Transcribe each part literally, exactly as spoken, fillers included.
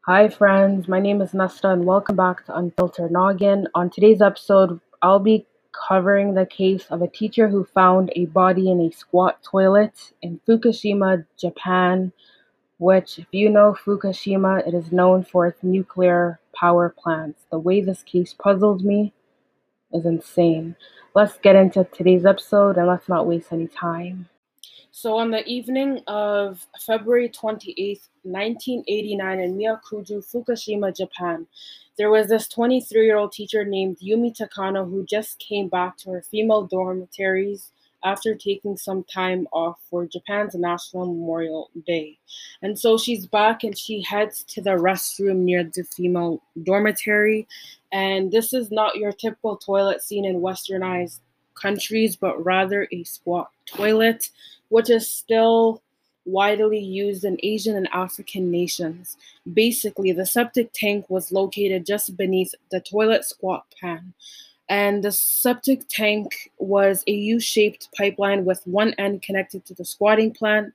Hi, friends. My name is Nesta, and welcome back to Unfiltered Noggin. On today's episode, I'll be covering the case of a teacher who found a body in a squat toilet in Fukushima, Japan, which, if you know Fukushima, it is known for its nuclear power plants. The way this case puzzled me is insane. Let's get into today's episode and let's not waste any time. So, on the evening of February twenty-eighth, nineteen eighty-nine, in Myakuju, Fukushima, Japan, there was this twenty-three year old teacher named Yumi Takano who just came back to her female dormitories after taking some time off for Japan's National Memorial Day. And so she's back and she heads to the restroom near the female dormitory. And this is not your typical toilet seen in westernized countries, but rather a squat toilet, which is still widely used in Asian and African nations. Basically, the septic tank was located just beneath the toilet squat pan, and the septic tank was a U-shaped pipeline with one end connected to the squatting plan,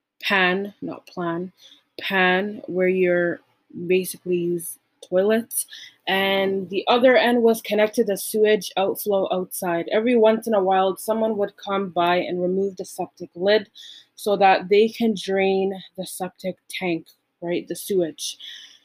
pan, not plan, pan, where you're basically use toilets, and the other end was connected to sewage outflow outside. Every once in a while, someone would come by and remove the septic lid so that they can drain the septic tank, right, the sewage.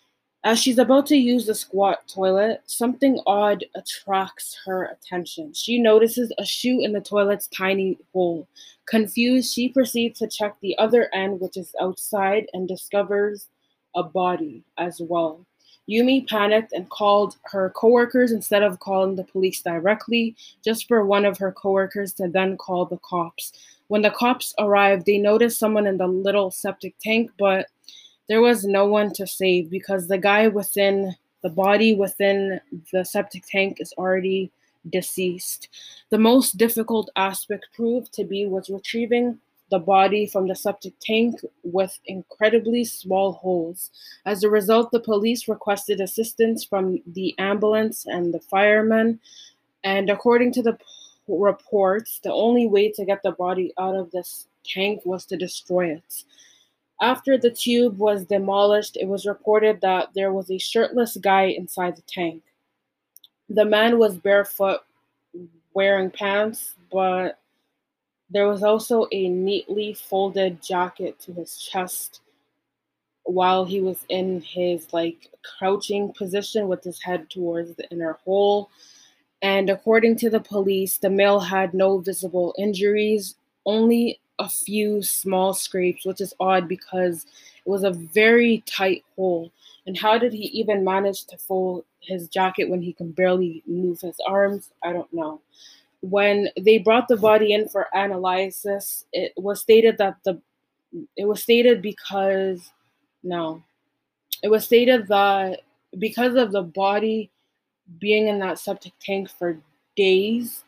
As she's about to use the squat toilet, something odd attracts her attention. She notices a shoe in the toilet's tiny hole. Confused, she proceeds to check the other end, which is outside, and discovers a body as well. Yumi panicked and called her coworkers instead of calling the police directly, just for one of her coworkers to then call the cops. When the cops arrived, they noticed someone in the little septic tank, but there was no one to save because the guy within the body within the septic tank is already deceased. The most difficult aspect proved to be was retrieving the body from the septic tank with incredibly small holes. As a result, the police requested assistance from the ambulance and the firemen, and according to the p- reports, the only way to get the body out of this tank was to destroy it. After the tube was demolished, it was reported that there was a shirtless guy inside the tank. The man was barefoot, wearing pants, but there was also a neatly folded jacket to his chest while he was in his like crouching position with his head towards the inner hole. And according to the police, the male had no visible injuries, only a few small scrapes, which is odd because it was a very tight hole. And how did he even manage to fold his jacket when he can barely move his arms? I don't know. When they brought the body in for analysis, it was stated that the it was stated because no, it was stated that because of the body being in that septic tank for days,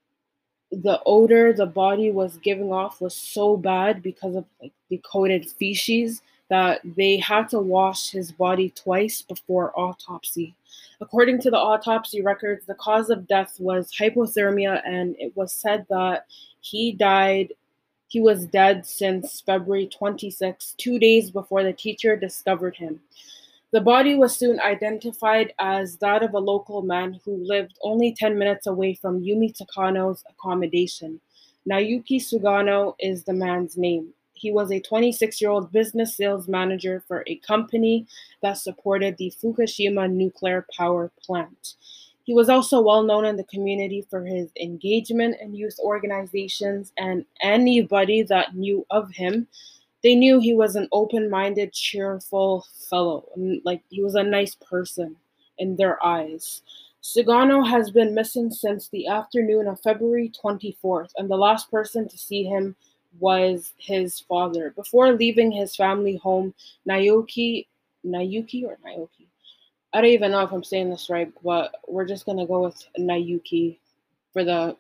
the odor the body was giving off was so bad because of like decoded feces that they had to wash his body twice before autopsy. According to the autopsy records, the cause of death was hypothermia, and it was said that he died he was dead since February twenty-sixth, two days before the teacher discovered him. The body was soon identified as that of a local man who lived only ten minutes away from Yumi Takano's accommodation. Naoki Sugano is the man's name. He was a twenty-six year old business sales manager for a company that supported the Fukushima nuclear power plant. He was also well known in the community for his engagement in youth organizations, and anybody that knew of him, they knew he was an open-minded, cheerful fellow, and like he was a nice person in their eyes. Sugano has been missing since the afternoon of February twenty-fourth, and the last person to see him was his father. Before leaving his family home, Naoki, Nayuki or Naoki? I don't even know if I'm saying this right, but we're just gonna go with Nayuki for the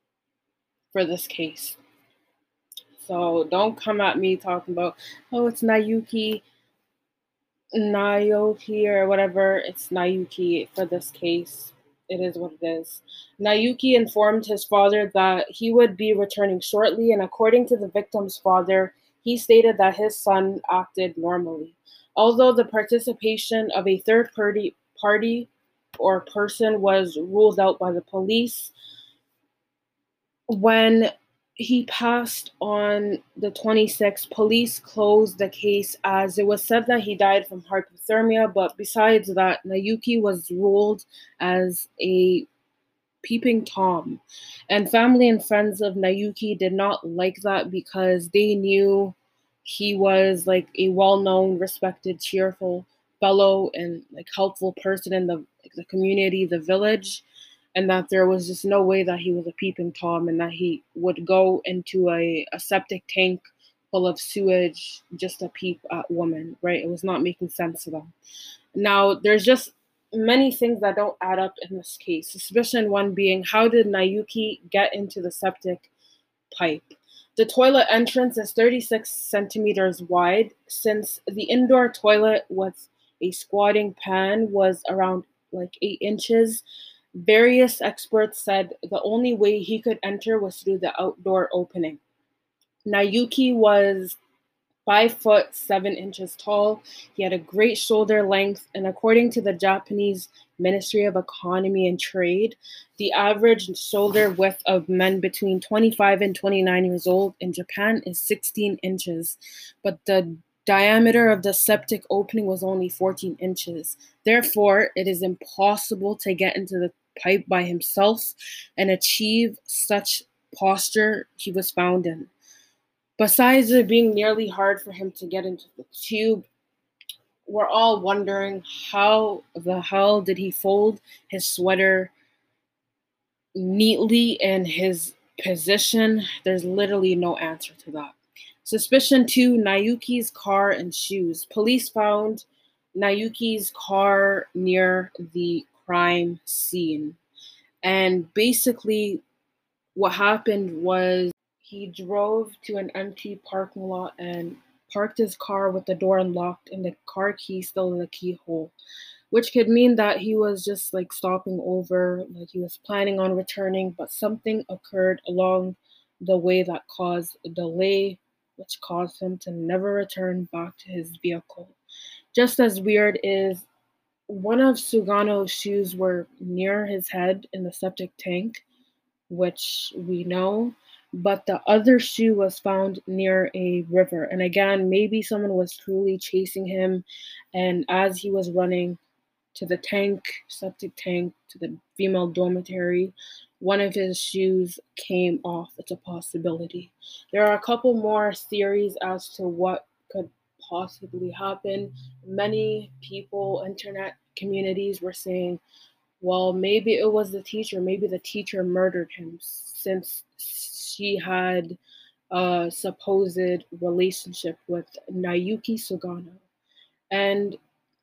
for this case. So don't come at me talking about, oh, it's Nayuki, Naoki, or whatever. It's Nayuki for this case. It is what it is. Nayuki informed his father that he would be returning shortly, and according to the victim's father, he stated that his son acted normally. Although the participation of a third party party or person was ruled out by the police, when he passed on the twenty-sixth, police closed the case as it was said that he died from hypothermia, but besides that, Nayuki was ruled as a peeping Tom. And family and friends of Nayuki did not like that because they knew he was like a well-known, respected, cheerful fellow and like helpful person in the like, the community, the village, and that there was just no way that he was a peeping Tom and that he would go into a, a septic tank full of sewage just to peep at women, right? It was not making sense to them. Now, there's just many things that don't add up in this case. Suspicion one being, how did Nayuki get into the septic pipe? The toilet entrance is thirty-six centimeters wide. Since the indoor toilet with a squatting pan was around like eight inches, various experts said the only way he could enter was through the outdoor opening. Nayuki was five foot seven inches tall. He had a great shoulder length, and according to the Japanese Ministry of Economy and Trade, the average shoulder width of men between twenty-five and twenty-nine years old in Japan is sixteen inches, but the diameter of the septic opening was only fourteen inches. Therefore, it is impossible to get into the pipe by himself and achieve such posture he was found in. Besides it being nearly hard for him to get into the tube, we're all wondering how the hell did he fold his sweater neatly in his position? There's literally no answer to that. Suspicion two, Nayuki's car and shoes. Police found Nayuki's car near the crime scene. And basically, what happened was he drove to an empty parking lot and parked his car with the door unlocked and the car key still in the keyhole, which could mean that he was just like stopping over, like he was planning on returning, but something occurred along the way that caused a delay, which caused him to never return back to his vehicle. Just as weird is one of Sugano's shoes were near his head in the septic tank, which we know, but the other shoe was found near a river. And again, maybe someone was truly chasing him, and as he was running to the tank, septic tank, to the female dormitory, one of his shoes came off. It's a possibility. There are a couple more theories as to what could possibly happen. Many people, internet communities were saying, well, maybe it was the teacher. Maybe the teacher murdered him since she had a supposed relationship with Nayuki Sugano. And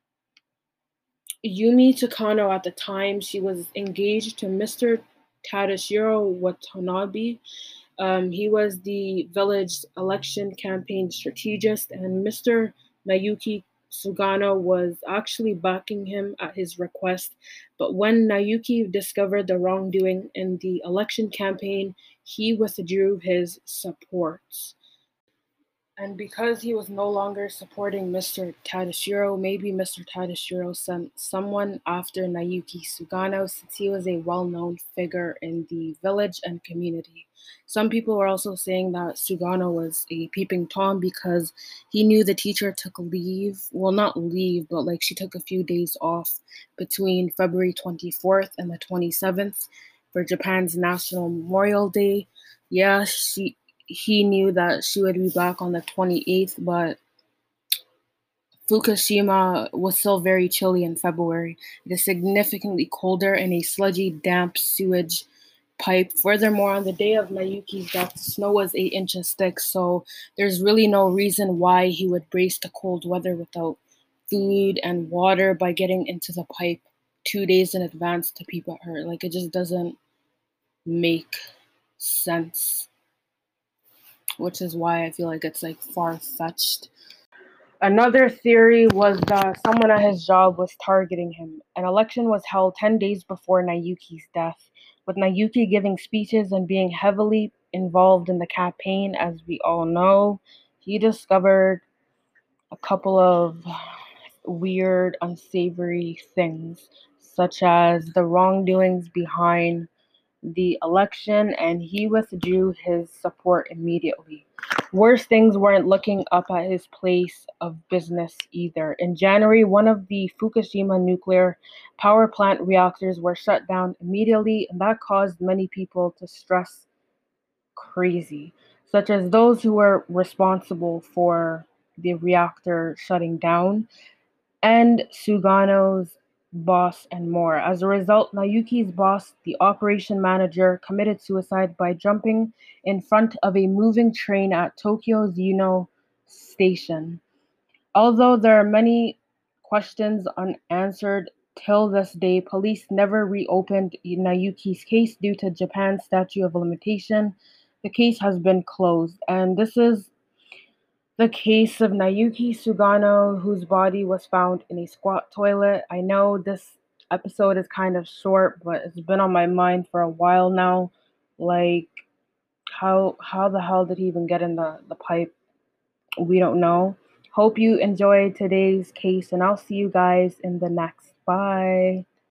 Yumi Takano, at the time, she was engaged to Mister Tadashiro Watanabe. Um, he was the village election campaign strategist, and Mister Nayuki Sugano was actually backing him at his request. But when Nayuki discovered the wrongdoing in the election campaign, he withdrew his support. And because he was no longer supporting Mister Tadashiro, maybe Mister Tadashiro sent someone after Nayuki Sugano since he was a well-known figure in the village and community. Some people were also saying that Sugano was a peeping Tom because he knew the teacher took leave. Well, not leave, but like she took a few days off between February twenty-fourth and the twenty-seventh for Japan's National Memorial Day. Yeah, she he knew that she would be back on the twenty-eighth, but Fukushima was still very chilly in February. It is significantly colder in a sludgy, damp sewage pipe. Furthermore, on the day of Nayuki's death, the snow was eight inches thick, so there's really no reason why he would brace the cold weather without food and water by getting into the pipe two days in advance to peep at her. Like, it just doesn't make sense, which is why I feel like it's like far-fetched. Another theory was that someone at his job was targeting him. An election was held ten days before Nayuki's death, with Nayuki giving speeches and being heavily involved in the campaign. As we all know, he discovered a couple of weird, unsavory things, such as the wrongdoings behind the election, and he withdrew his support immediately. Worse things weren't looking up at his place of business either. In January, one of the Fukushima nuclear power plant reactors were shut down immediately, and that caused many people to stress crazy, such as those who were responsible for the reactor shutting down and Sugano's boss, and more. As a result, Naoki's boss, the operation manager, committed suicide by jumping in front of a moving train at Tokyo's Ueno station. Although there are many questions unanswered till this day, police never reopened Naoki's case due to Japan's statute of limitation. The case has been closed, and this is the case of Naoki Sugano, whose body was found in a squat toilet. I know this episode is kind of short, but it's been on my mind for a while now. Like, how how the hell did he even get in the, the pipe? We don't know. Hope you enjoyed today's case, and I'll see you guys in the next. Bye.